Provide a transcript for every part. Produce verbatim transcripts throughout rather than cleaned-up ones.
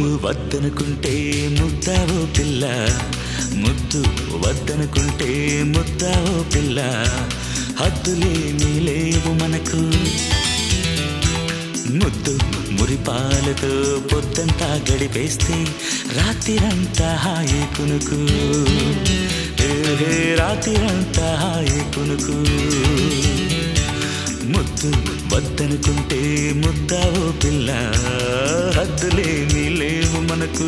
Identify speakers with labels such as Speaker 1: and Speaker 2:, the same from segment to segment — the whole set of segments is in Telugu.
Speaker 1: వద్దనుకుంటే ముద్దావో పిల్ల ముద్దు వద్దనుకుంటే ముద్దావో పిల్ల హద్దులేమీ లేవు మనకు ముద్దు మురిపాలతో పొద్దంతా గడిపేస్తే రాత్రిరంతా హాయి కునుకు రాత్రిరంతా హాయి కునుకు ముద్దు వద్దనుకుంటే ముద్దావో పిల్ల హద్దులేమీ లేవు మనకు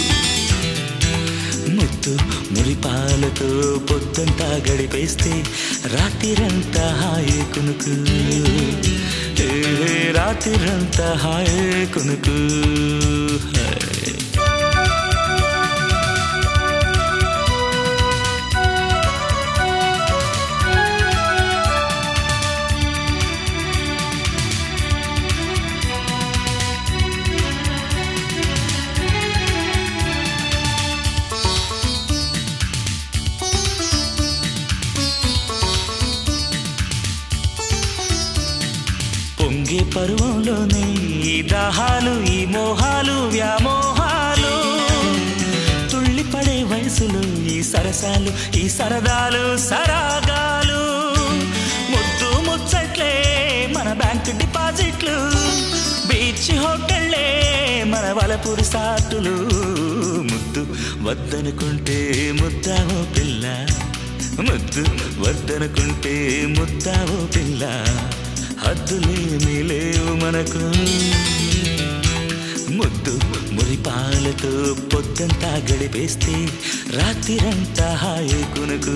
Speaker 1: ముద్దు మురిపాలతో పొద్దంతా గడిపేస్తే రాత్రిరంతా హాయి కునుకు రాత్రిరంతా హాయి కునుకు పొంగే పరువంలోనే ఈ దాహాలు ఈ మోహాలు వ్యామోహాలు తుళ్ళిపడే వయసులో ఈ సరసాలు ఈ సరదాలు సరాగాలు ముద్దు ముచ్చట్లే మన బ్యాంక్ డిపాజిట్లు బీచ్ హోటళ్ళే మన వలపురి సాటులు ముద్దు వద్దనుకుంటే ముద్దావో పిల్ల ముద్దు వద్దనుకుంటే ముద్దావో పిల్ల హద్దులేమీ లేవు మనకు ముద్దు మురిపాలతో పొద్దంతా గడిపేస్తే రాత్రిరంతా హాయి కునుకు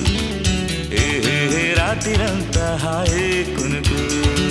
Speaker 1: రాత్రిరంతా హాయి కునుకు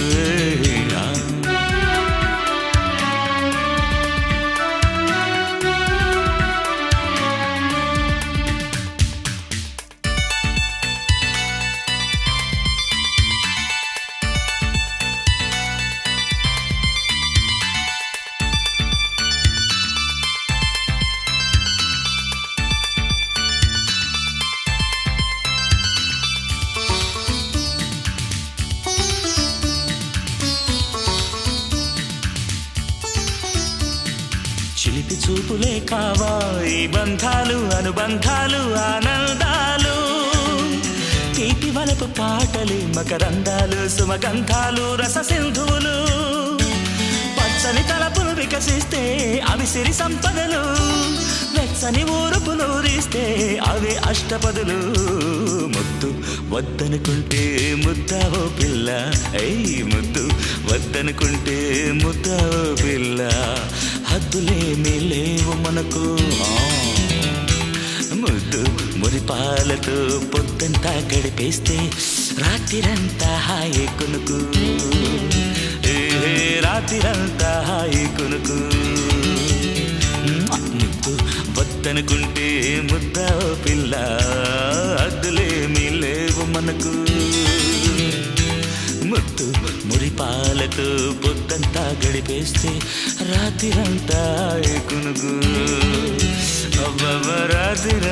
Speaker 1: చిలిపి చూపులే కావా ఈ బంధాలు అనుబంధాలు ఆనందాలు తీపి వలపు పాటలు మకరందాలు సుమగంధాలు రససింధువులు పచ్చని తలపులు వికసిస్తే అవి సిరి సంపదలు వెచ్చని ఊరుపులు రీస్తే అవి అష్టపదులు ముద్దు వద్దనుకుంటే ముద్దావో పిల్ల అయ్యి ముద్దు వద్దనుకుంటే ముద్దావో పిల్ల హద్దులేమీ లేవు మనకు ముద్దు మురిపాలతో పొద్దంతా గడిపేస్తే రాత్రిరంతా హాయి కునుకు రాత్రిరంతా హాయి కునుకు ముద్దు వద్దనుకుంటే ముద్దావో పిల్ల హద్దులేమీ లేవు మనకు ముద్దు మురిపాలతో పొద్దంతా గడిపేస్తే రాత్రిరంతా హాయి కునుకు అవ్వ రాత్రి